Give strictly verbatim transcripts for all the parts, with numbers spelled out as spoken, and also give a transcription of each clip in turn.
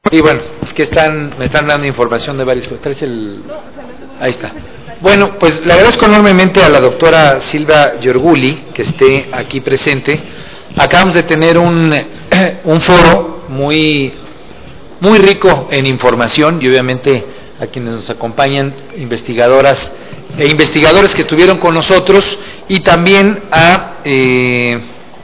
Y bueno, es que están, me están dando información de varias cosas. ¿Traes el...? Ahí está. Bueno, pues le agradezco enormemente a la doctora Silvia Yorguli que esté aquí presente. Acabamos de tener un, un foro muy, muy rico en información y obviamente a quienes nos acompañan, investigadoras e investigadores que estuvieron con nosotros, y también a eh,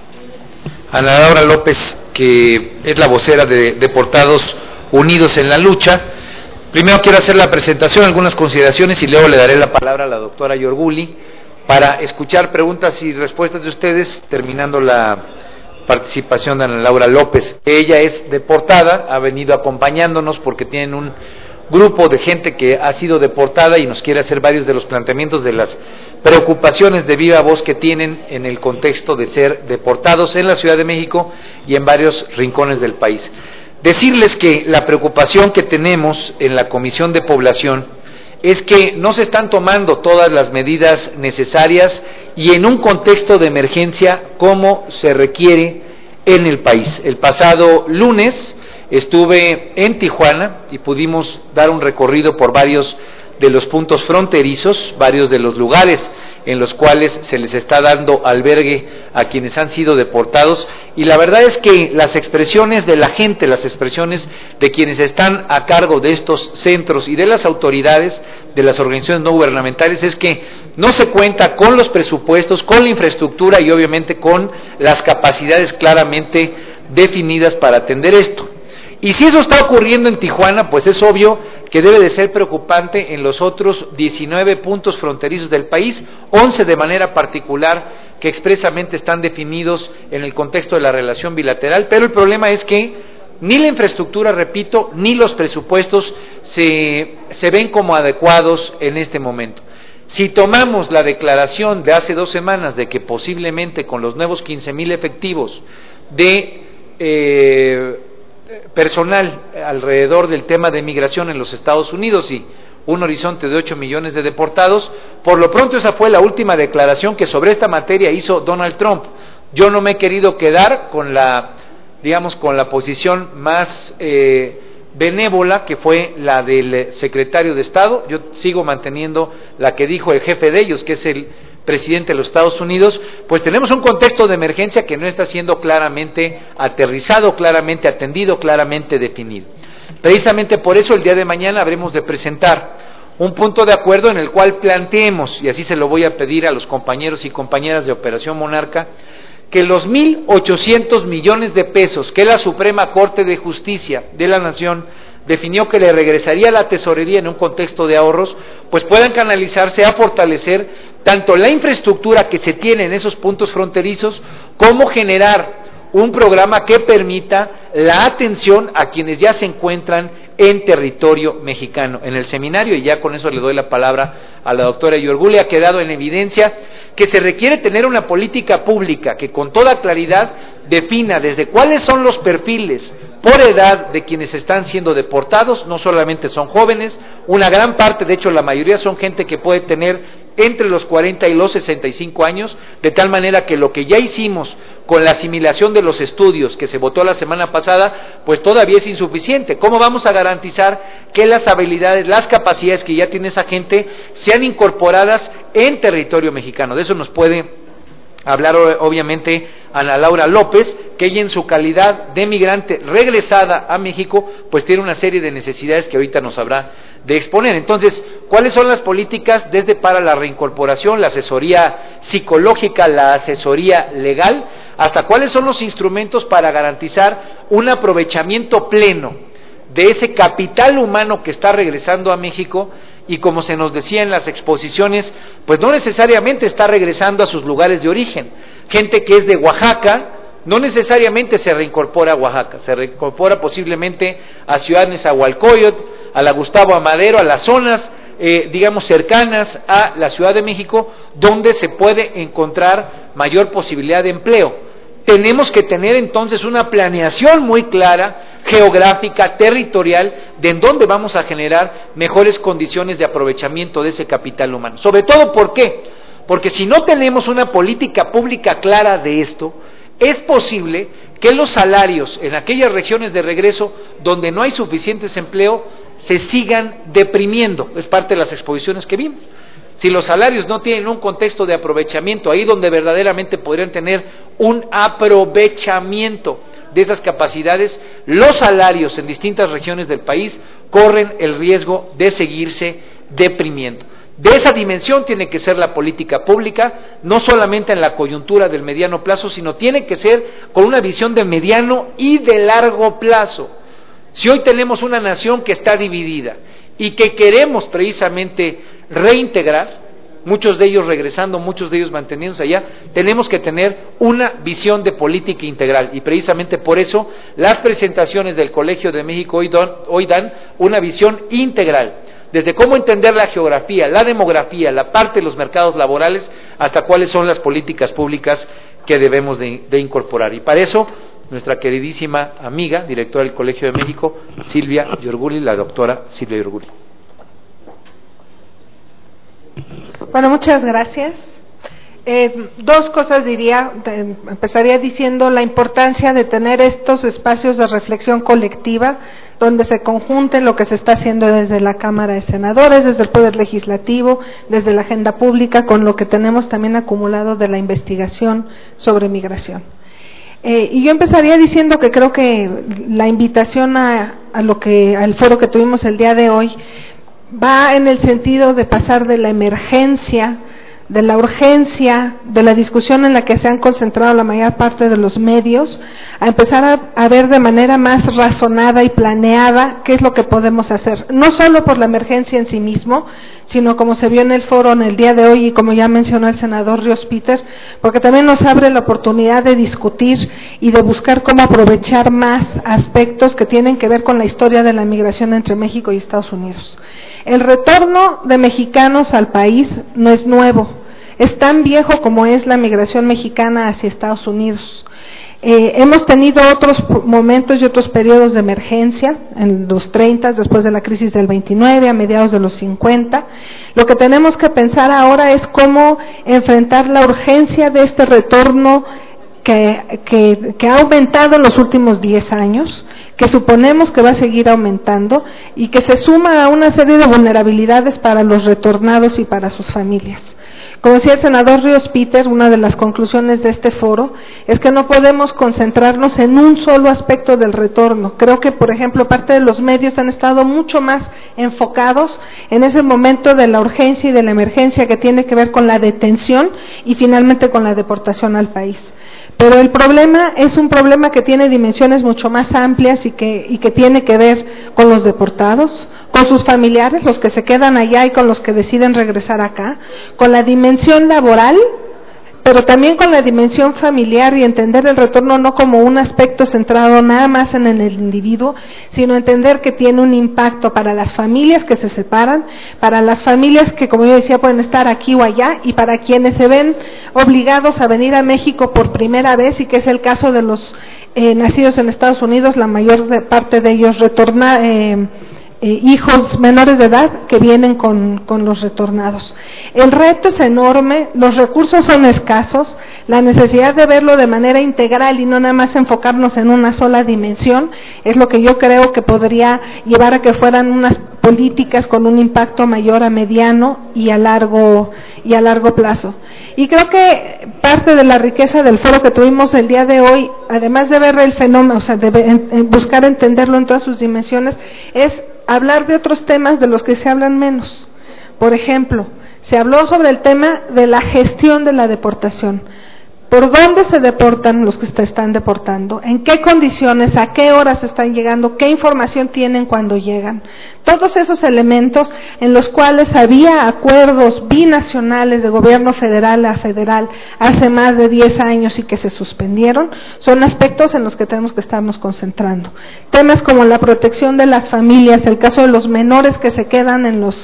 Ana Laura López, que es la vocera de Deportados Unidos en la Lucha. Primero quiero hacer la presentación, algunas consideraciones, y luego le daré la palabra a la doctora Yorguli para escuchar preguntas y respuestas de ustedes, terminando la participación de Ana Laura López. Ella es deportada, ha venido acompañándonos porque tienen un grupo de gente que ha sido deportada y nos quiere hacer varios de los planteamientos de las preocupaciones de viva voz que tienen en el contexto de ser deportados en la Ciudad de México y en varios rincones del país. Decirles que la preocupación que tenemos en la Comisión de Población es que no se están tomando todas las medidas necesarias y en un contexto de emergencia como se requiere en el país. El pasado lunes estuve en Tijuana y pudimos dar un recorrido por varios de los puntos fronterizos, varios de los lugares en los cuales se les está dando albergue a quienes han sido deportados, y la verdad es que las expresiones de la gente, las expresiones de quienes están a cargo de estos centros y de las autoridades de las organizaciones no gubernamentales es que no se cuenta con los presupuestos, con la infraestructura y obviamente con las capacidades claramente definidas para atender esto. Y si eso está ocurriendo en Tijuana, pues es obvio que debe de ser preocupante en los otros diecinueve puntos fronterizos del país, once de manera particular que expresamente están definidos en el contexto de la relación bilateral, pero el problema es que ni la infraestructura, repito, ni los presupuestos se, se ven como adecuados en este momento. Si tomamos la declaración de hace dos semanas de que posiblemente con los nuevos quince mil efectivos de eh, personal alrededor del tema de migración en los Estados Unidos y un horizonte de ocho millones de deportados, por lo pronto esa fue la última declaración que sobre esta materia hizo Donald Trump. Yo no me he querido quedar con la, digamos, con la posición más eh, benévola, que fue la del secretario de Estado. Yo sigo manteniendo la que dijo el jefe de ellos, que es el presidente de los Estados Unidos. Pues tenemos un contexto de emergencia que no está siendo claramente aterrizado, claramente atendido, claramente definido. Precisamente por eso el día de mañana habremos de presentar un punto de acuerdo en el cual planteemos, y así se lo voy a pedir a los compañeros y compañeras de Operación Monarca, que los mil ochocientos millones de pesos que la Suprema Corte de Justicia de la Nación definió que le regresaría a la tesorería en un contexto de ahorros, pues puedan canalizarse a fortalecer tanto la infraestructura que se tiene en esos puntos fronterizos, como generar un programa que permita la atención a quienes ya se encuentran en territorio mexicano. En el seminario, y ya con eso le doy la palabra a la doctora Yorguli, ha quedado en evidencia que se requiere tener una política pública que con toda claridad defina desde cuáles son los perfiles por edad de quienes están siendo deportados. No solamente son jóvenes, una gran parte, de hecho la mayoría son gente que puede tener entre los cuarenta y los sesenta y cinco años, de tal manera que lo que ya hicimos con la asimilación de los estudios que se votó la semana pasada, pues todavía es insuficiente. ¿Cómo vamos a garantizar que las habilidades, las capacidades que ya tiene esa gente sean incorporadas en territorio mexicano? De eso nos puede hablar obviamente Ana Laura López, que ella en su calidad de migrante regresada a México, pues tiene una serie de necesidades que ahorita nos habrá de exponer. Entonces, ¿cuáles son las políticas desde para la reincorporación, la asesoría psicológica, la asesoría legal, hasta cuáles son los instrumentos para garantizar un aprovechamiento pleno de ese capital humano que está regresando a México? Y como se nos decía en las exposiciones, pues no necesariamente está regresando a sus lugares de origen. Gente que es de Oaxaca no necesariamente se reincorpora a Oaxaca, se reincorpora posiblemente a Ciudad Nezahualcóyotl, a la Gustavo Amadero, a las zonas eh, digamos cercanas a la Ciudad de México, donde se puede encontrar mayor posibilidad de empleo. Tenemos que tener entonces una planeación muy clara, geográfica, territorial, de en dónde vamos a generar mejores condiciones de aprovechamiento de ese capital humano. Sobre todo, ¿por qué? Porque si no tenemos una política pública clara de esto, es posible que los salarios en aquellas regiones de regreso donde no hay suficientes empleo se sigan deprimiendo. Es parte de las exposiciones que vimos. Si los salarios no tienen un contexto de aprovechamiento, ahí donde verdaderamente podrían tener un aprovechamiento de esas capacidades, los salarios en distintas regiones del país corren el riesgo de seguirse deprimiendo. De esa dimensión tiene que ser la política pública, no solamente en la coyuntura del mediano plazo, sino tiene que ser con una visión de mediano y de largo plazo. Si hoy tenemos una nación que está dividida y que queremos precisamente reintegrar, muchos de ellos regresando, muchos de ellos manteniéndose allá, tenemos que tener una visión de política integral, y precisamente por eso las presentaciones del Colegio de México hoy dan, hoy dan una visión integral, desde cómo entender la geografía, la demografía, la parte de los mercados laborales, hasta cuáles son las políticas públicas que debemos de, de incorporar. Y para eso, nuestra queridísima amiga, directora del Colegio de México, Silvia Yorguli, la doctora Silvia Yorguli. Bueno, muchas gracias. Eh, dos cosas diría, de, empezaría diciendo la importancia de tener estos espacios de reflexión colectiva donde se conjunte lo que se está haciendo desde la Cámara de Senadores, desde el Poder Legislativo, desde la agenda pública, con lo que tenemos también acumulado de la investigación sobre migración. Eh, y yo empezaría diciendo que creo que la invitación a, a lo que al foro que tuvimos el día de hoy va en el sentido de pasar de la emergencia, de la urgencia, de la discusión en la que se han concentrado la mayor parte de los medios, a empezar a, a ver de manera más razonada y planeada qué es lo que podemos hacer, no solo por la emergencia en sí mismo, sino como se vio en el foro en el día de hoy y como ya mencionó el senador Ríos Peters, porque también nos abre la oportunidad de discutir y de buscar cómo aprovechar más aspectos que tienen que ver con la historia de la migración entre México y Estados Unidos. El retorno de mexicanos al país no es nuevo, es tan viejo como es la migración mexicana hacia Estados Unidos. Eh, hemos tenido otros momentos y otros periodos de emergencia, en los treinta, después de la crisis del veintinueve, a mediados de los cincuenta. Lo que tenemos que pensar ahora es cómo enfrentar la urgencia de este retorno que, que, que ha aumentado en los últimos diez años, que suponemos que va a seguir aumentando y que se suma a una serie de vulnerabilidades para los retornados y para sus familias. Como decía el senador Ríos Peters, una de las conclusiones de este foro es que no podemos concentrarnos en un solo aspecto del retorno. Creo que, por ejemplo, parte de los medios han estado mucho más enfocados en ese momento de la urgencia y de la emergencia que tiene que ver con la detención y finalmente con la deportación al país. Pero el problema es un problema que tiene dimensiones mucho más amplias y que, y que tiene que ver con los deportados, con sus familiares, los que se quedan allá y con los que deciden regresar acá, con la dimensión laboral, pero también con la dimensión familiar y entender el retorno no como un aspecto centrado nada más en el individuo, sino entender que tiene un impacto para las familias que se separan, para las familias que, como yo decía, pueden estar aquí o allá, y para quienes se ven obligados a venir a México por primera vez, y que es el caso de los eh, nacidos en Estados Unidos, la mayor de, parte de ellos retorna, eh, Eh, hijos menores de edad que vienen con, con los retornados. El reto es enorme, los recursos son escasos, la necesidad de verlo de manera integral y no nada más enfocarnos en una sola dimensión es lo que yo creo que podría llevar a que fueran unas políticas con un impacto mayor a mediano y a largo y a largo plazo. Y creo que parte de la riqueza del foro que tuvimos el día de hoy, además de ver el fenómeno, o sea, de en, en buscar entenderlo en todas sus dimensiones, es hablar de otros temas de los que se hablan menos. Por ejemplo, se habló sobre el tema de la gestión de la deportación. ¿Por dónde se deportan los que se están deportando? ¿En qué condiciones? ¿A qué horas están llegando? ¿Qué información tienen cuando llegan? Todos esos elementos en los cuales había acuerdos binacionales de gobierno federal a federal hace más de diez años y que se suspendieron, son aspectos en los que tenemos que estarnos concentrando. Temas como la protección de las familias, el caso de los menores que se quedan en los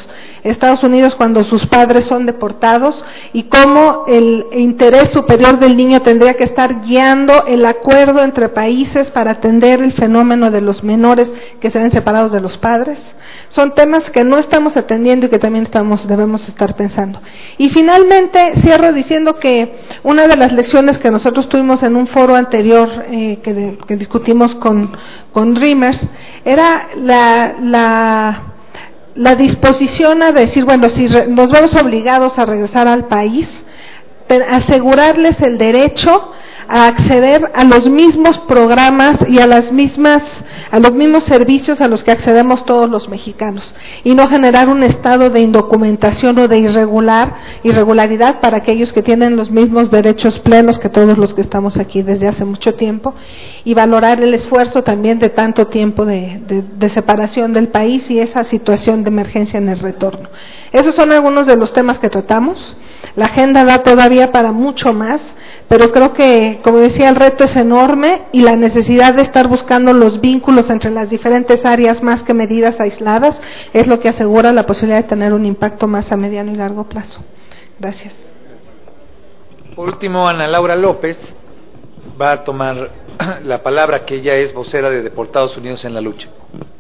Estados Unidos cuando sus padres son deportados y cómo el interés superior del niño tendría que estar guiando el acuerdo entre países para atender el fenómeno de los menores que se ven separados de los padres. Son temas que no estamos atendiendo y que también estamos, debemos estar pensando. Y finalmente cierro diciendo que una de las lecciones que nosotros tuvimos en un foro anterior eh, que, de, que discutimos con, con Dreamers era la, la, la disposición a decir, bueno, si re, nos vemos obligados a regresar al país, asegurarles el derecho a acceder a los mismos programas y a las mismas a los mismos servicios a los que accedemos todos los mexicanos y no generar un estado de indocumentación o de irregular irregularidad para aquellos que tienen los mismos derechos plenos que todos los que estamos aquí desde hace mucho tiempo, y valorar el esfuerzo también de tanto tiempo de, de, de separación del país y esa situación de emergencia en el retorno. Esos son algunos de los temas que tratamos. La agenda da todavía para mucho más, pero creo que, como decía, el reto es enorme y la necesidad de estar buscando los vínculos entre las diferentes áreas más que medidas aisladas es lo que asegura la posibilidad de tener un impacto más a mediano y largo plazo. Gracias. Por último, Ana Laura López va a tomar la palabra, que ella es vocera de Deportados Unidos en la Lucha.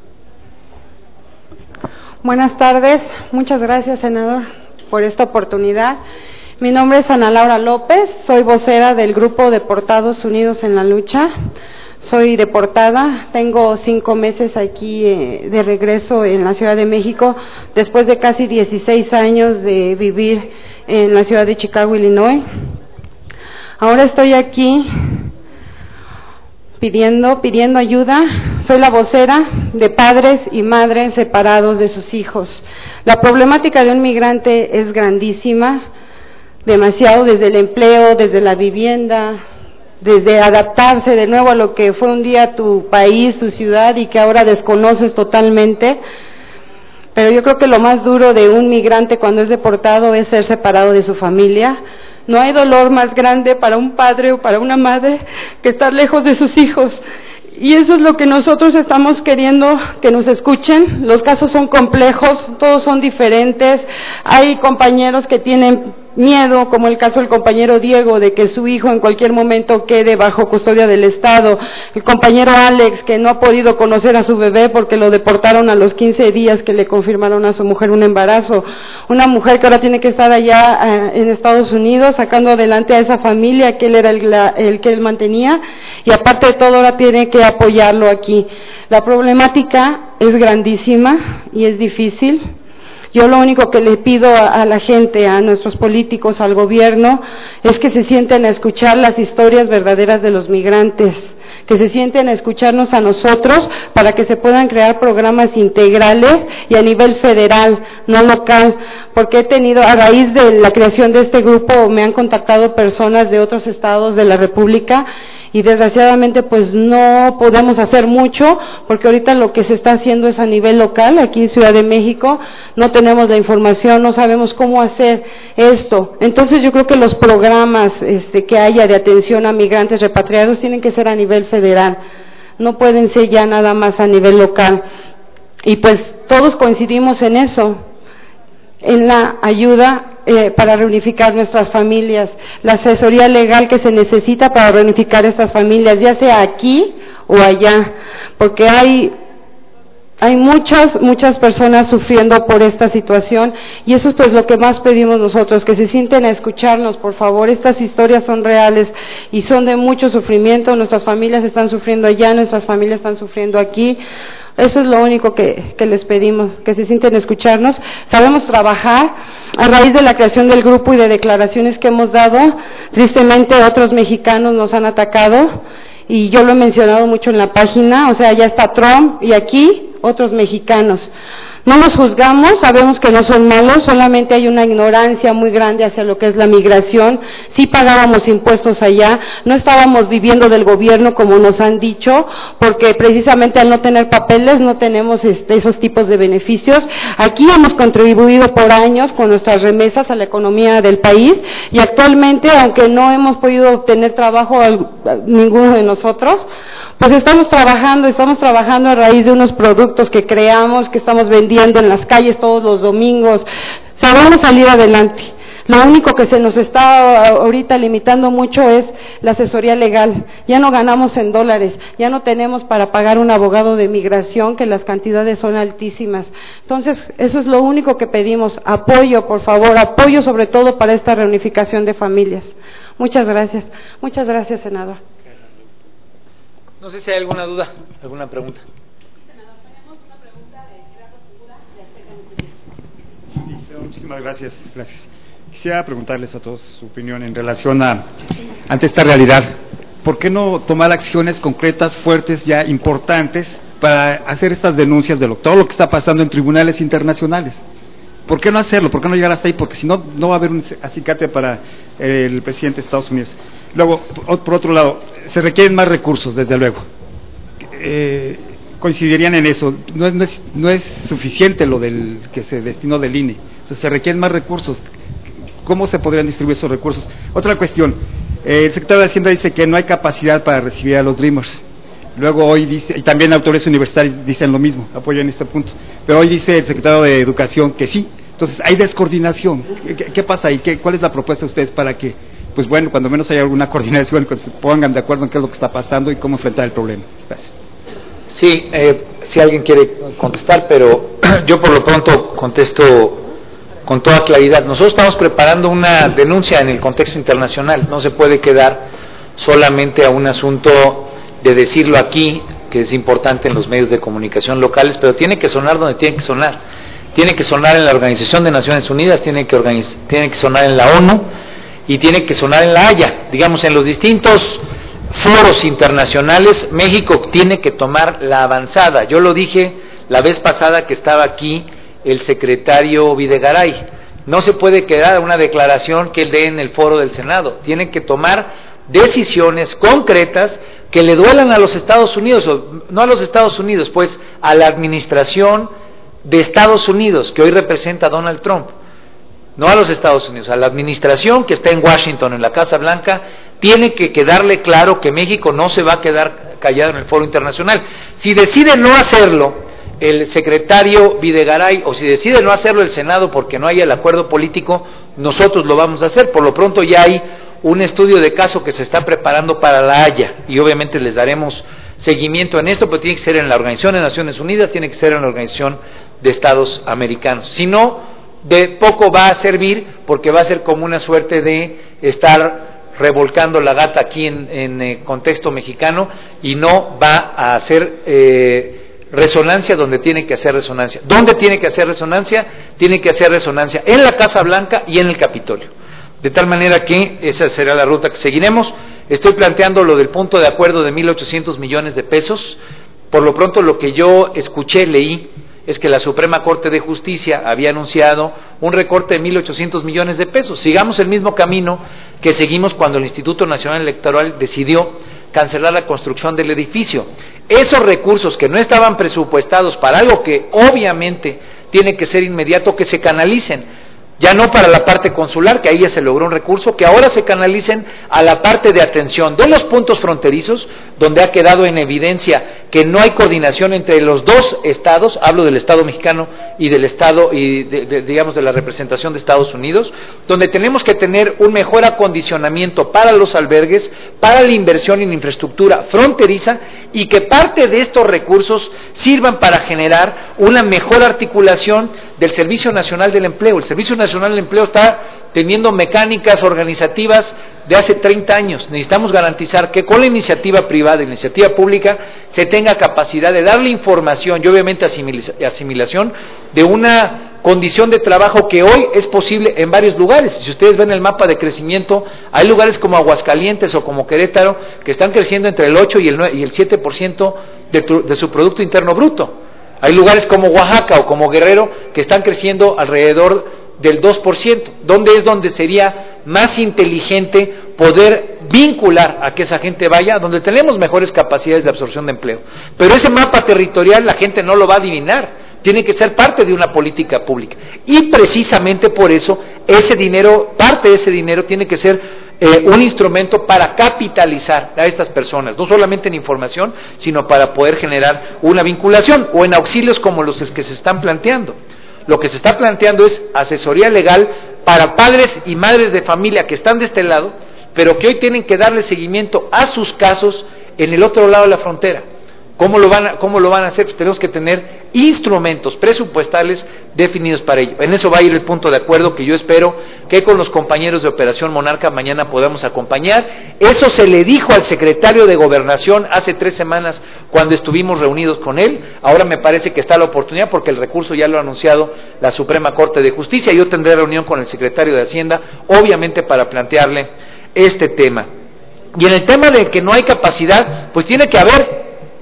Buenas tardes, muchas gracias, senador, por esta oportunidad. Mi nombre es Ana Laura López, soy vocera del grupo Deportados Unidos en la Lucha. Soy deportada, tengo cinco meses aquí eh, de regreso en la Ciudad de México, después de casi dieciséis años de vivir en la ciudad de Chicago, Illinois. Ahora estoy aquí pidiendo, pidiendo ayuda. Soy la vocera de padres y madres separados de sus hijos. La problemática de un migrante es grandísima, demasiado, desde el empleo, desde la vivienda, desde adaptarse de nuevo a lo que fue un día tu país, tu ciudad y que ahora desconoces totalmente. Pero yo creo que lo más duro de un migrante cuando es deportado es ser separado de su familia. No hay dolor más grande para un padre o para una madre que estar lejos de sus hijos. Y eso es lo que nosotros estamos queriendo que nos escuchen. Los casos son complejos, todos son diferentes. Hay compañeros que tienen miedo, como el caso del compañero Diego, de que su hijo en cualquier momento quede bajo custodia del Estado. El compañero Alex, que no ha podido conocer a su bebé porque lo deportaron a los quince días que le confirmaron a su mujer un embarazo. Una mujer que ahora tiene que estar allá eh, en Estados Unidos sacando adelante a esa familia que él era el, la, el que él mantenía, y aparte de todo ahora tiene que apoyarlo aquí. La problemática es grandísima y es difícil. Yo lo único que le pido a, a la gente, a nuestros políticos, al gobierno, es que se sienten a escuchar las historias verdaderas de los migrantes, que se sienten a escucharnos a nosotros para que se puedan crear programas integrales y a nivel federal, no local, porque he tenido, a raíz de la creación de este grupo, me han contactado personas de otros estados de la República, y desgraciadamente pues no podemos hacer mucho porque ahorita lo que se está haciendo es a nivel local, aquí en Ciudad de México, no tenemos la información, no sabemos cómo hacer esto. Entonces yo creo que los programas este, que haya de atención a migrantes repatriados tienen que ser a nivel federal, no pueden ser ya nada más a nivel local. Y pues todos coincidimos en eso, en la ayuda eh, para reunificar nuestras familias, la asesoría legal que se necesita para reunificar estas familias, ya sea aquí o allá, porque hay hay muchas, muchas personas sufriendo por esta situación, y eso es pues lo que más pedimos nosotros, que se sienten a escucharnos, por favor. Estas historias son reales y son de mucho sufrimiento, nuestras familias están sufriendo allá, nuestras familias están sufriendo aquí. Eso es lo único que, que les pedimos, que se sienten a escucharnos. Sabemos trabajar a raíz de la creación del grupo y de declaraciones que hemos dado. Tristemente otros mexicanos nos han atacado, y yo lo he mencionado mucho en la página, o sea, ya está Trump y aquí otros mexicanos. No los juzgamos, sabemos que no son malos, solamente hay una ignorancia muy grande hacia lo que es la migración. Sí pagábamos impuestos allá, no estábamos viviendo del gobierno como nos han dicho, porque precisamente al no tener papeles no tenemos este, esos tipos de beneficios. Aquí hemos contribuido por años con nuestras remesas a la economía del país, y actualmente, aunque no hemos podido obtener trabajo ninguno de nosotros, pues estamos trabajando, estamos trabajando a raíz de unos productos productos que creamos, que estamos vendiendo en las calles todos los domingos. Sabemos salir adelante. Lo único que se nos está ahorita limitando mucho es la asesoría legal. Ya no ganamos en dólares, ya no tenemos para pagar un abogado de migración, que las cantidades son altísimas. Entonces, eso es lo único que pedimos, apoyo, por favor, apoyo sobre todo para esta reunificación de familias. Muchas gracias. Muchas gracias, senador. No sé si hay alguna duda, alguna pregunta. Sí, muchísimas gracias, gracias. Quisiera preguntarles a todos su opinión en relación a, ante esta realidad, ¿por qué no tomar acciones concretas, fuertes, ya importantes, para hacer estas denuncias de lo, todo lo que está pasando en tribunales internacionales? ¿Por qué no hacerlo? ¿Por qué no llegar hasta ahí? Porque si no, no va a haber un acicate para el presidente de Estados Unidos. Luego, por otro lado, se requieren más recursos, desde luego. Eh, coincidirían en eso. No es, no, es, no es suficiente lo del que se destinó del I N E. O sea, se requieren más recursos. ¿Cómo se podrían distribuir esos recursos? Otra cuestión, eh, el secretario de Hacienda dice que no hay capacidad para recibir a los Dreamers. Luego hoy dice, y también autores universitarios dicen lo mismo, apoyan este punto. Pero hoy dice el secretario de Educación que sí. Entonces, hay descoordinación. ¿Qué, qué pasa ahí? ¿Qué, ¿Cuál es la propuesta de ustedes para que, pues bueno, cuando menos haya alguna coordinación, que se pongan de acuerdo en qué es lo que está pasando y cómo enfrentar el problema? Gracias. Sí, eh, si alguien quiere contestar, pero yo por lo pronto contesto con toda claridad. Nosotros estamos preparando una denuncia en el contexto internacional. No se puede quedar solamente a un asunto de decirlo aquí, que es importante en los medios de comunicación locales, pero tiene que sonar donde tiene que sonar. Tiene que sonar en la Organización de Naciones Unidas, tiene que, organiz- tiene que sonar en la ONU y tiene que sonar en la Haya. Digamos, en los distintos foros internacionales, México tiene que tomar la avanzada. Yo lo dije la vez pasada que estaba aquí el secretario Videgaray. No se puede quedar a una declaración que él dé en el foro del Senado. Tiene que tomar decisiones concretas que le duelan a los Estados Unidos, o no a los Estados Unidos, pues a la administración de Estados Unidos, que hoy representa a Donald Trump. No a los Estados Unidos, a la administración que está en Washington, en la Casa Blanca, tiene que quedarle claro que México no se va a quedar callado en el foro internacional. Si decide no hacerlo el secretario Videgaray, o si decide no hacerlo el Senado porque no haya el acuerdo político, nosotros lo vamos a hacer. Por lo pronto ya hay un estudio de caso que se está preparando para la Haya, y obviamente les daremos seguimiento en esto, pero tiene que ser en la Organización de Naciones Unidas, tiene que ser en la Organización de Estados Americanos. Si no, de poco va a servir, porque va a ser como una suerte de estar revolcando la gata aquí en, en eh, contexto mexicano, y no va a hacer eh, resonancia donde tiene que hacer resonancia. ¿Dónde tiene que hacer resonancia? Tiene que hacer resonancia en la Casa Blanca y en el Capitolio. De tal manera que esa será la ruta que seguiremos. Estoy planteando lo del punto de acuerdo de mil ochocientos millones de pesos. Por lo pronto, lo que yo escuché, leí, es que la Suprema Corte de Justicia había anunciado un recorte de mil ochocientos millones de pesos. Sigamos el mismo camino que seguimos cuando el Instituto Nacional Electoral decidió cancelar la construcción del edificio. Esos recursos que no estaban presupuestados para algo que obviamente tiene que ser inmediato, que se canalicen. Ya no para la parte consular, que ahí ya se logró un recurso, que ahora se canalicen a la parte de atención de los puntos fronterizos, donde ha quedado en evidencia que no hay coordinación entre los dos estados, hablo del Estado mexicano y del Estado, y de, de, digamos de la representación de Estados Unidos, donde tenemos que tener un mejor acondicionamiento para los albergues, para la inversión en infraestructura fronteriza, y que parte de estos recursos sirvan para generar una mejor articulación del Servicio Nacional del Empleo. El Servicio Nacional del Empleo está teniendo mecánicas organizativas de hace treinta años. Necesitamos garantizar que con la iniciativa privada y la iniciativa pública se tenga capacidad de darle información y obviamente asimilación de una condición de trabajo que hoy es posible en varios lugares. Si ustedes ven el mapa de crecimiento, hay lugares como Aguascalientes o como Querétaro que están creciendo entre el ocho y el nueve y el siete por ciento de, tu, de su Producto Interno Bruto. Hay lugares como Oaxaca o como Guerrero que están creciendo alrededor del dos por ciento, donde es donde sería más inteligente poder vincular a que esa gente vaya, donde tenemos mejores capacidades de absorción de empleo. Pero ese mapa territorial la gente no lo va a adivinar, tiene que ser parte de una política pública. Y precisamente por eso ese dinero, parte de ese dinero tiene que ser eh, un instrumento para capitalizar a estas personas, no solamente en información, sino para poder generar una vinculación o en auxilios como los que se están planteando. Lo que se está planteando es asesoría legal para padres y madres de familia que están de este lado, pero que hoy tienen que darle seguimiento a sus casos en el otro lado de la frontera. ¿Cómo lo van a, cómo lo van a hacer? Pues tenemos que tener instrumentos presupuestales definidos para ello. En eso va a ir el punto de acuerdo que yo espero que con los compañeros de Operación Monarca mañana podamos acompañar. Eso se le dijo al secretario de Gobernación hace tres semanas cuando estuvimos reunidos con él. Ahora me parece que está la oportunidad porque el recurso ya lo ha anunciado la Suprema Corte de Justicia. Yo tendré reunión con el secretario de Hacienda, obviamente para plantearle este tema. Y en el tema de que no hay capacidad, pues tiene que haber.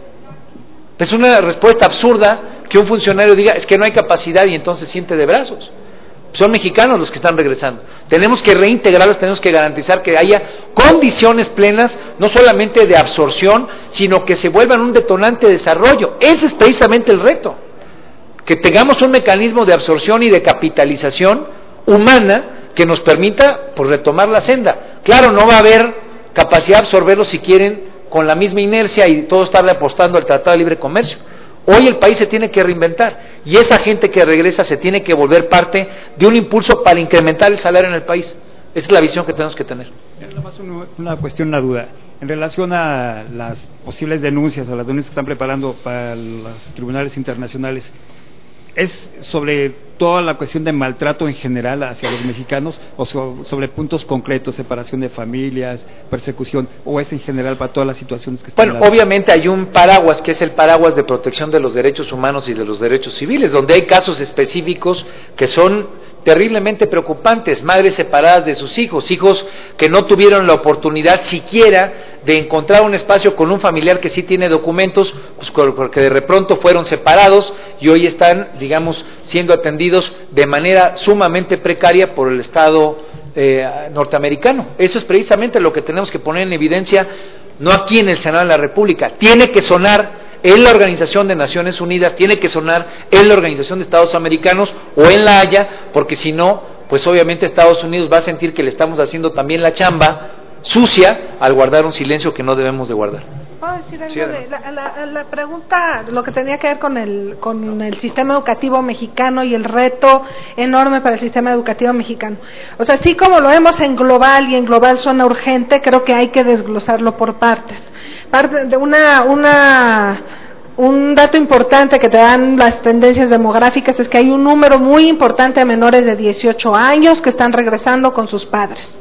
Es una respuesta absurda que un funcionario diga, es que no hay capacidad y entonces siente de brazos. Son mexicanos los que están regresando. Tenemos que reintegrarlos, tenemos que garantizar que haya condiciones plenas, no solamente de absorción, sino que se vuelvan un detonante de desarrollo. Ese es precisamente el reto. Que tengamos un mecanismo de absorción y de capitalización humana que nos permita pues, retomar la senda. Claro, no va a haber capacidad de absorberlo si quieren con la misma inercia y todo estarle apostando al Tratado de Libre Comercio. Hoy el país se tiene que reinventar y esa gente que regresa se tiene que volver parte de un impulso para incrementar el salario en el país. Esa es la visión que tenemos que tener. Es más una, una cuestión, una duda. En relación a las posibles denuncias, a las denuncias que están preparando para los tribunales internacionales, ¿es sobre toda la cuestión de maltrato en general hacia los mexicanos o sobre puntos concretos, separación de familias, persecución, o es en general para todas las situaciones que están? Bueno, dando? Obviamente hay un paraguas que es el paraguas de protección de los derechos humanos y de los derechos civiles, donde hay casos específicos que son terriblemente preocupantes, madres separadas de sus hijos, hijos que no tuvieron la oportunidad siquiera de encontrar un espacio con un familiar que sí tiene documentos, pues porque de repronto fueron separados y hoy están, digamos, siendo atendidos de manera sumamente precaria por el Estado eh, norteamericano. Eso es precisamente lo que tenemos que poner en evidencia, no aquí en el Senado de la República, tiene que sonar en la Organización de Naciones Unidas, tiene que sonar en la Organización de Estados Americanos o en la Haya, porque si no, pues obviamente Estados Unidos va a sentir que le estamos haciendo también la chamba sucia al guardar un silencio que no debemos de guardar. ¿Puedo decir algo? Sí, de la, la, la pregunta, lo que tenía que ver con el, con el sistema educativo mexicano y el reto enorme para el sistema educativo mexicano. O sea, así como lo vemos en global y en global suena urgente, creo que hay que desglosarlo por partes. Parte de una, una, un dato importante que te dan las tendencias demográficas es que hay un número muy importante de menores de dieciocho años que están regresando con sus padres.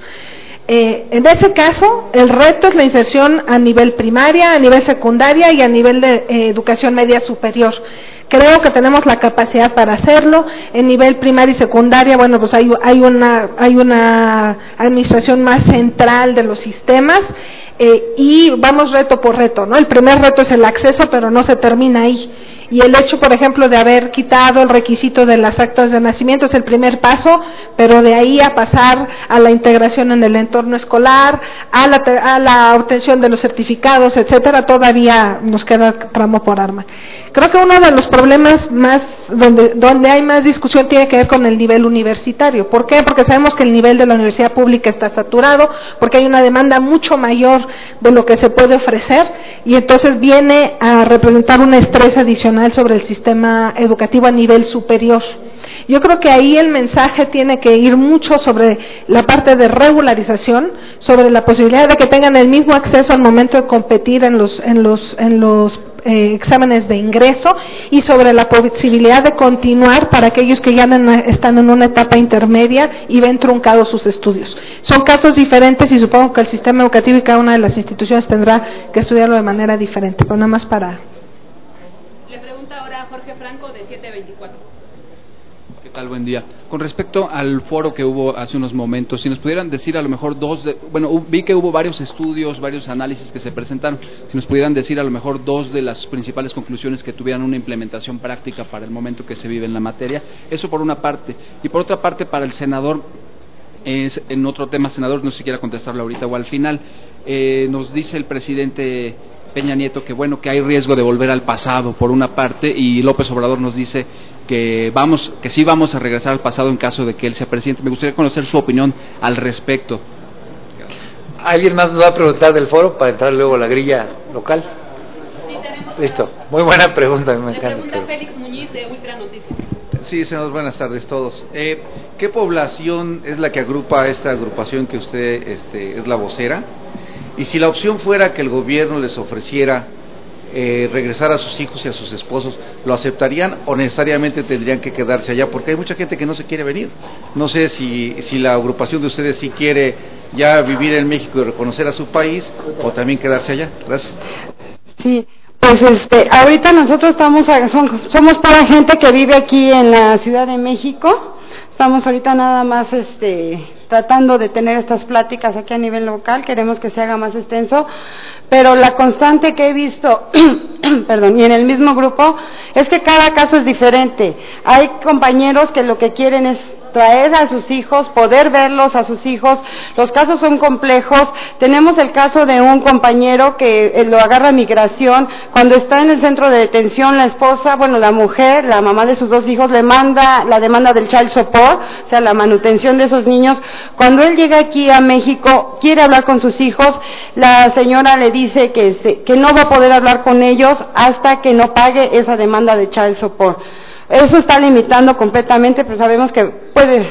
Eh, en ese caso, el reto es la inserción a nivel primaria, a nivel secundaria y a nivel de eh, educación media superior. Creo que tenemos la capacidad para hacerlo. En nivel primaria y secundaria, bueno, pues hay, hay una hay una administración más central de los sistemas eh, y vamos reto por reto, ¿no? El primer reto es el acceso, pero no se termina ahí. Y el hecho, por ejemplo, de haber quitado el requisito de las actas de nacimiento es el primer paso, pero de ahí a pasar a la integración en el entorno escolar, a la, a la obtención de los certificados, etcétera, todavía nos queda tramo por arma. Creo que uno de los problemas más, donde, donde hay más discusión tiene que ver con el nivel universitario. ¿Por qué? Porque sabemos que el nivel de la universidad pública está saturado, porque hay una demanda mucho mayor de lo que se puede ofrecer, y entonces viene a representar un estrés adicional sobre el sistema educativo a nivel superior. Yo creo que ahí el mensaje tiene que ir mucho sobre la parte de regularización, sobre la posibilidad de que tengan el mismo acceso al momento de competir en los en los en los eh, exámenes de ingreso, y sobre la posibilidad de continuar para aquellos que ya están en una etapa intermedia y ven truncados sus estudios. Son casos diferentes y supongo que el sistema educativo y cada una de las instituciones tendrá que estudiarlo de manera diferente, pero nada más para... Le pregunta ahora Jorge Franco de siete veinticuatro. ¿Qué tal? Buen día. Con respecto al foro que hubo hace unos momentos, si nos pudieran decir a lo mejor dos, de, bueno, vi que hubo varios estudios, varios análisis que se presentaron, si nos pudieran decir a lo mejor dos de las principales conclusiones que tuvieran una implementación práctica para el momento que se vive en la materia, eso por una parte. Y por otra parte, para el senador, es, en otro tema, senador, no sé si quiera contestarlo ahorita o al final, eh, nos dice el presidente Peña Nieto que bueno, que hay riesgo de volver al pasado por una parte, y López Obrador nos dice que vamos, que sí vamos a regresar al pasado en caso de que él sea presidente. Me gustaría conocer su opinión al respecto. ¿Alguien más nos va a preguntar del foro para entrar luego a la grilla local? Sí, tenemos. Listo. Muy buena pregunta, me Le encanta. pregunta Félix Muñiz de Ultra Noticias. Sí, senador, buenas tardes todos. Eh, ¿Qué población es la que agrupa esta agrupación que usted este, es la vocera? Y si la opción fuera que el gobierno les ofreciera eh, regresar a sus hijos y a sus esposos, ¿lo aceptarían o necesariamente tendrían que quedarse allá? Porque hay mucha gente que no se quiere venir. No sé si, si la agrupación de ustedes sí quiere ya vivir en México y reconocer a su país o también quedarse allá. Gracias. Sí. Pues este, ahorita nosotros estamos, son, somos para gente que vive aquí en la Ciudad de México. Estamos ahorita nada más este, tratando de tener estas pláticas aquí a nivel local. Queremos que se haga más extenso, pero la constante que he visto, perdón, y en el mismo grupo, es que cada caso es diferente. Hay compañeros que lo que quieren es traer a sus hijos, poder verlos a sus hijos. Los casos son complejos. Tenemos el caso de un compañero que eh, lo agarra migración. Cuando está en el centro de detención, la esposa, bueno, la mujer, la mamá de sus dos hijos, le manda la demanda del child support, o sea, la manutención de esos niños. Cuando él llega aquí a México, quiere hablar con sus hijos, la señora le dice que, se, que no va a poder hablar con ellos hasta que no pague esa demanda de child support. Eso está limitando completamente, pero sabemos que puede.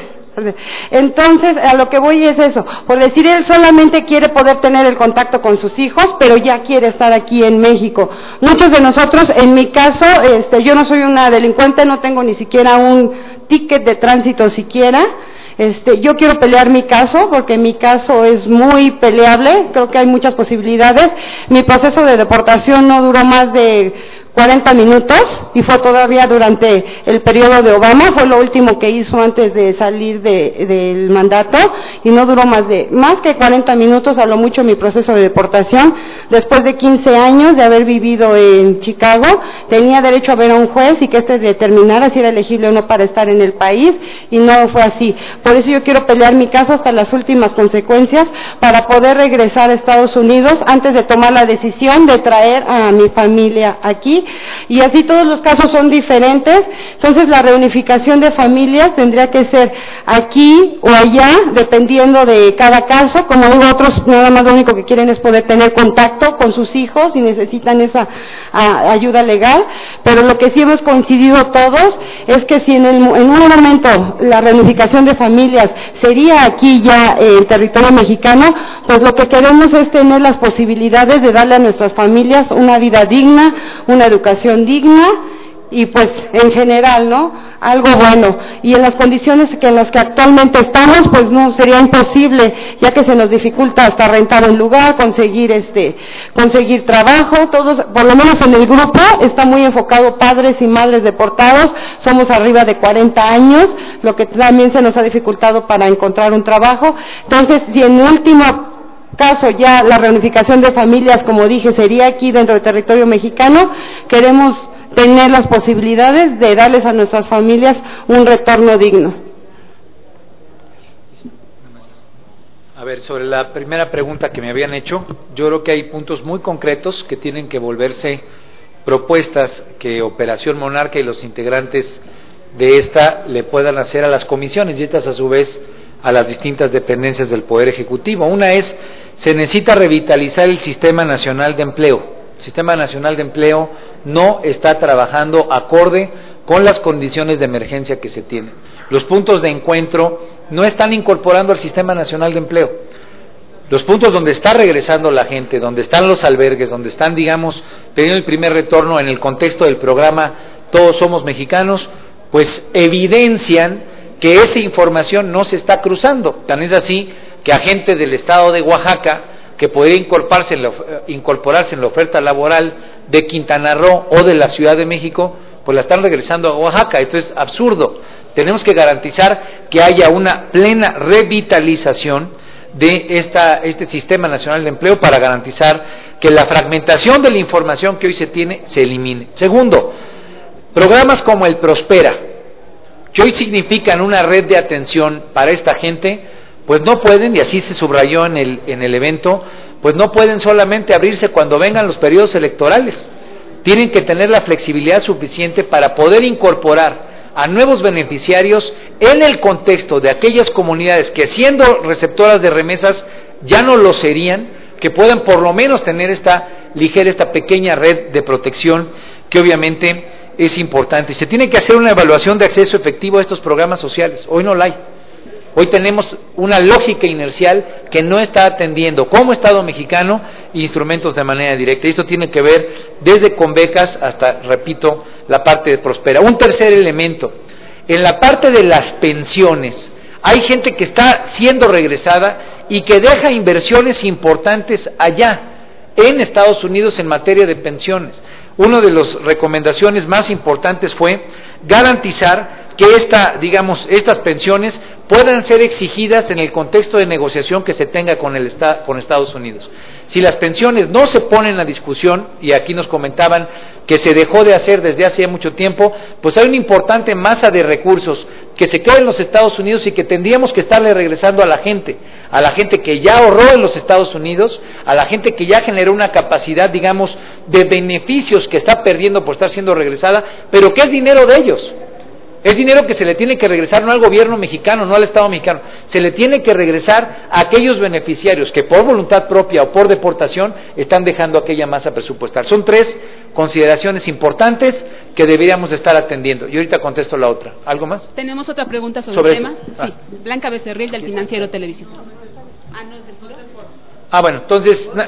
Entonces, a lo que voy es eso, por decir, él solamente quiere poder tener el contacto con sus hijos, pero ya quiere estar aquí en México. Muchos de nosotros, en mi caso, este, yo no soy una delincuente, no tengo ni siquiera un ticket de tránsito siquiera. Este, yo quiero pelear mi caso, porque mi caso es muy peleable, creo que hay muchas posibilidades. Mi proceso de deportación no duró más de cuarenta minutos y fue todavía durante el periodo de Obama, fue lo último que hizo antes de salir de, del mandato, y no duró más de más que cuarenta minutos, a lo mucho, mi proceso de deportación. Después de quince años de haber vivido en Chicago, tenía derecho a ver a un juez y que éste determinara si era elegible o no para estar en el país, y no fue así. Por eso yo quiero pelear mi caso hasta las últimas consecuencias para poder regresar a Estados Unidos antes de tomar la decisión de traer a mi familia aquí. Y así todos los casos son diferentes. Entonces la reunificación de familias tendría que ser aquí o allá, dependiendo de cada caso. Como digo, otros nada más lo único que quieren es poder tener contacto con sus hijos y necesitan esa a, ayuda legal. Pero lo que sí hemos coincidido todos es que si en, el, en un momento la reunificación de familias sería aquí ya eh, en territorio mexicano, pues lo que queremos es tener las posibilidades de darle a nuestras familias una vida digna, una educación digna y pues en general, ¿no? Algo bueno. Y en las condiciones que en las que actualmente estamos, pues no sería imposible, ya que se nos dificulta hasta rentar un lugar, conseguir este, conseguir trabajo. Todos, por lo menos en el grupo, está muy enfocado padres y madres deportados. Somos arriba de cuarenta años, lo que también se nos ha dificultado para encontrar un trabajo. Entonces, si en último caso ya la reunificación de familias, como dije, sería aquí dentro del territorio mexicano, queremos tener las posibilidades de darles a nuestras familias un retorno digno. A ver, sobre la primera pregunta que me habían hecho, yo creo que hay puntos muy concretos que tienen que volverse propuestas que Operación Monarca y los integrantes de esta le puedan hacer a las comisiones y estas a su vez a las distintas dependencias del Poder Ejecutivo. Una es, se necesita revitalizar el Sistema Nacional de Empleo. El Sistema Nacional de Empleo no está trabajando acorde con las condiciones de emergencia que se tienen. Los puntos de encuentro no están incorporando al Sistema Nacional de Empleo. Los puntos donde está regresando la gente, donde están los albergues, donde están, digamos, teniendo el primer retorno en el contexto del programa Todos Somos Mexicanos, pues evidencian que esa información no se está cruzando. Tan es así que a gente del estado de Oaxaca, que podría incorporarse en, la, incorporarse en la oferta laboral de Quintana Roo o de la Ciudad de México, pues la están regresando a Oaxaca. Esto es absurdo. Tenemos que garantizar que haya una plena revitalización de esta, este Sistema Nacional de Empleo para garantizar que la fragmentación de la información que hoy se tiene se elimine. Segundo, programas como el Prospera, que hoy significan una red de atención para esta gente, pues no pueden, y así se subrayó en el, en el evento, pues no pueden solamente abrirse cuando vengan los periodos electorales. Tienen que tener la flexibilidad suficiente para poder incorporar a nuevos beneficiarios en el contexto de aquellas comunidades que, siendo receptoras de remesas, ya no lo serían, que puedan por lo menos tener esta ligera, esta pequeña red de protección que obviamente es importante. Se tiene que hacer una evaluación de acceso efectivo a estos programas sociales. Hoy no la hay. Hoy tenemos una lógica inercial que no está atendiendo como Estado mexicano instrumentos de manera directa. Y esto tiene que ver desde con becas hasta, repito, la parte de Prospera. Un tercer elemento, en la parte de las pensiones, hay gente que está siendo regresada y que deja inversiones importantes allá, en Estados Unidos, en materia de pensiones. Una de las recomendaciones más importantes fue garantizar que esta, digamos, estas pensiones puedan ser exigidas en el contexto de negociación que se tenga con el con Estados Unidos. Si las pensiones no se ponen a discusión, y aquí nos comentaban que se dejó de hacer desde hace mucho tiempo, pues hay una importante masa de recursos que se queda en los Estados Unidos y que tendríamos que estarle regresando a la gente, a la gente que ya ahorró en los Estados Unidos, a la gente que ya generó una capacidad, digamos, de beneficios que está perdiendo por estar siendo regresada, pero que es dinero de ellos. Es dinero que se le tiene que regresar no al gobierno mexicano, no al Estado mexicano, se le tiene que regresar a aquellos beneficiarios que por voluntad propia o por deportación están dejando aquella masa presupuestal. Son tres consideraciones importantes que deberíamos estar atendiendo. Y ahorita contesto la otra. ¿Algo más? Tenemos otra pregunta sobre, ¿Sobre el tema. Ah. Sí, Blanca Becerril del Financiero Televisión. Ah, no es del foro. Ah, bueno, entonces... Na...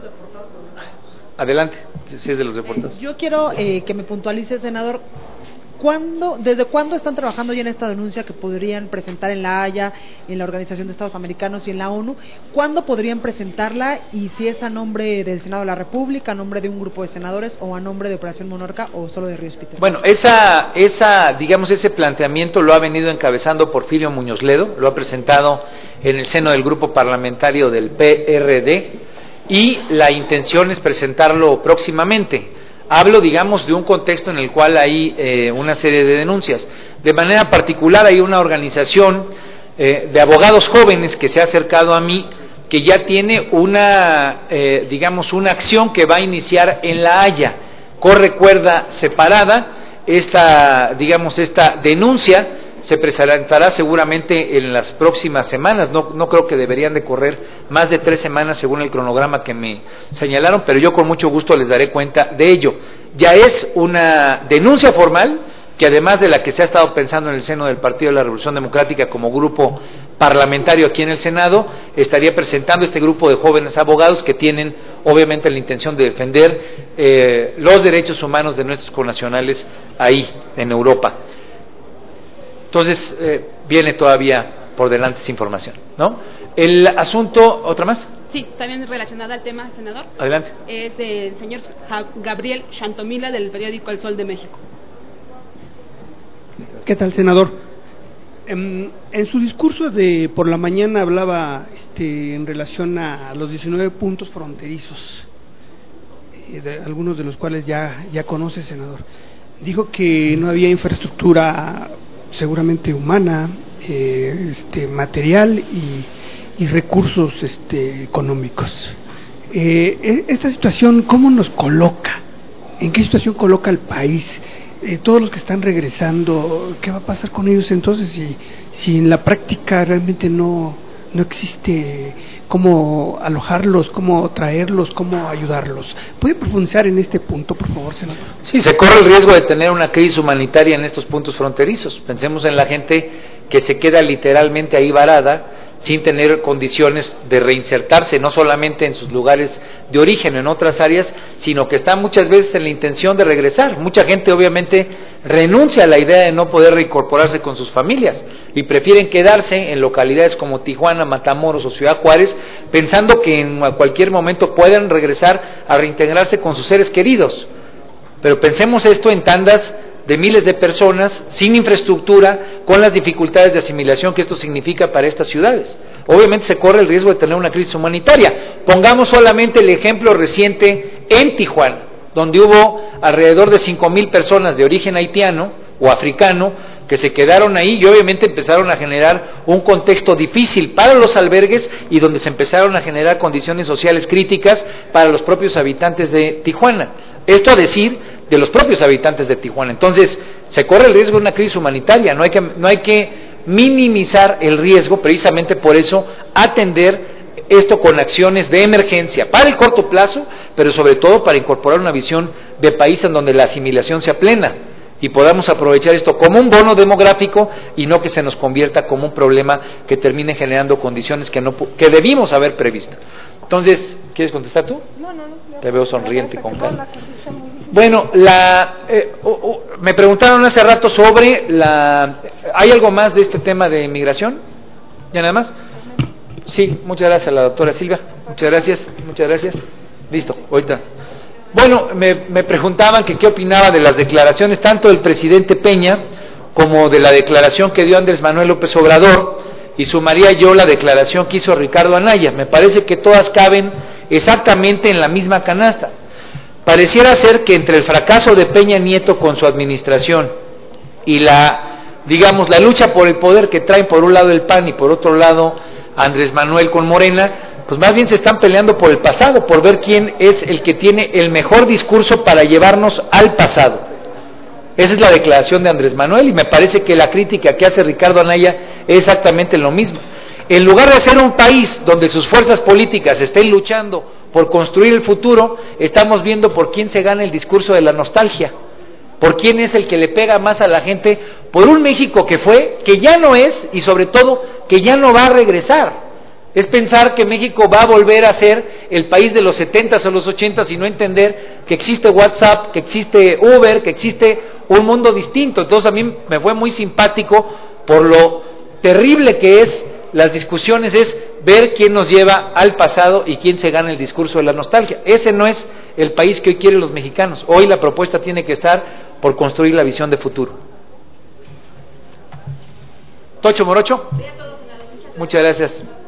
Adelante, si es de los deportados. Eh, yo quiero eh, que me puntualice, senador, ¿cuándo, ¿desde cuándo están trabajando ya en esta denuncia que podrían presentar en la Haya, en la Organización de Estados Americanos y en la ONU? ¿Cuándo podrían presentarla y si es a nombre del Senado de la República, a nombre de un grupo de senadores o a nombre de Operación Monarca o solo de Ríos Peter? Bueno, esa, esa, digamos, ese planteamiento lo ha venido encabezando Porfirio Muñoz Ledo, lo ha presentado en el seno del grupo parlamentario del P R D y la intención es presentarlo próximamente. Hablo, digamos, de un contexto en el cual hay eh, una serie de denuncias. De manera particular hay una organización eh, de abogados jóvenes que se ha acercado a mí, que ya tiene una, eh, digamos, una acción que va a iniciar en La Haya. Corre cuerda separada, esta, digamos, esta denuncia se presentará seguramente en las próximas semanas, no, no creo que deberían de correr más de tres semanas según el cronograma que me señalaron, pero yo con mucho gusto les daré cuenta de ello. Ya es una denuncia formal, que además de la que se ha estado pensando en el seno del Partido de la Revolución Democrática como grupo parlamentario aquí en el Senado, estaría presentando este grupo de jóvenes abogados que tienen obviamente la intención de defender eh, los derechos humanos de nuestros connacionales ahí en Europa. Entonces, eh, viene todavía por delante esa información, ¿no? El asunto, ¿otra más? Sí, también relacionada al tema, senador. Adelante. Es del señor Gabriel Chantomila del periódico El Sol de México. ¿Qué tal, senador? En, en su discurso de por la mañana hablaba este, en relación a los diecinueve puntos fronterizos, eh, de, algunos de los cuales ya, ya conoce, senador. Dijo que no había infraestructura seguramente humana, eh, este, material y, y recursos este, económicos. Eh, esta situación, ¿cómo nos coloca? ¿En qué situación coloca al país? Eh, todos los que están regresando, ¿qué va a pasar con ellos entonces si, si en la práctica realmente no, no existe cómo alojarlos, cómo traerlos, cómo ayudarlos? ¿Puede profundizar en este punto, por favor, senador? Sí, se corre el riesgo de tener una crisis humanitaria en estos puntos fronterizos. Pensemos en la gente que se queda literalmente ahí varada, sin tener condiciones de reinsertarse, no solamente en sus lugares de origen, en otras áreas, sino que está muchas veces en la intención de regresar. Mucha gente obviamente renuncia a la idea de no poder reincorporarse con sus familias y prefieren quedarse en localidades como Tijuana, Matamoros o Ciudad Juárez, pensando que en cualquier momento pueden regresar a reintegrarse con sus seres queridos. Pero pensemos esto en tandas de miles de personas, sin infraestructura, con las dificultades de asimilación que esto significa para estas ciudades. Obviamente se corre el riesgo de tener una crisis humanitaria. Pongamos solamente el ejemplo reciente en Tijuana, donde hubo alrededor de cinco mil personas de origen haitiano o africano que se quedaron ahí y obviamente empezaron a generar un contexto difícil para los albergues y donde se empezaron a generar condiciones sociales críticas para los propios habitantes de Tijuana. Esto a decir de los propios habitantes de Tijuana. Entonces, se corre el riesgo de una crisis humanitaria, no hay que, no hay que minimizar el riesgo, precisamente por eso, atender esto con acciones de emergencia para el corto plazo, pero sobre todo para incorporar una visión de país en donde la asimilación sea plena y podamos aprovechar esto como un bono demográfico y no que se nos convierta como un problema que termine generando condiciones que no que debimos haber previsto. Entonces, ¿quieres contestar tú? No, no, no. Te veo sonriente con calma. Bueno, la, eh, uh, uh, me preguntaron hace rato sobre la... ¿Hay algo más de este tema de inmigración? ¿Ya nada más? Sí, muchas gracias a la doctora Silvia. Muchas gracias, muchas gracias. Listo, ahorita. Bueno, me, me preguntaban que qué opinaba de las declaraciones tanto del presidente Peña como de la declaración que dio Andrés Manuel López Obrador, y sumaría yo la declaración que hizo Ricardo Anaya. Me parece que todas caben exactamente en la misma canasta. Pareciera ser que entre el fracaso de Peña Nieto con su administración y la, digamos, la lucha por el poder que traen por un lado el P A N y por otro lado Andrés Manuel con Morena, pues más bien se están peleando por el pasado, por ver quién es el que tiene el mejor discurso para llevarnos al pasado. Esa es la declaración de Andrés Manuel y me parece que la crítica que hace Ricardo Anaya es exactamente lo mismo. En lugar de ser un país donde sus fuerzas políticas estén luchando por construir el futuro, estamos viendo por quién se gana el discurso de la nostalgia, por quién es el que le pega más a la gente, por un México que fue, que ya no es y sobre todo que ya no va a regresar. Es pensar que México va a volver a ser el país de los setentas o los ochentas y no entender que existe WhatsApp, que existe Uber, que existe un mundo distinto. Entonces a mí me fue muy simpático por lo terrible que es las discusiones, es ver quién nos lleva al pasado y quién se gana el discurso de la nostalgia. Ese no es el país que hoy quieren los mexicanos. Hoy la propuesta tiene que estar por construir la visión de futuro. Tocho Morocho, muchas gracias.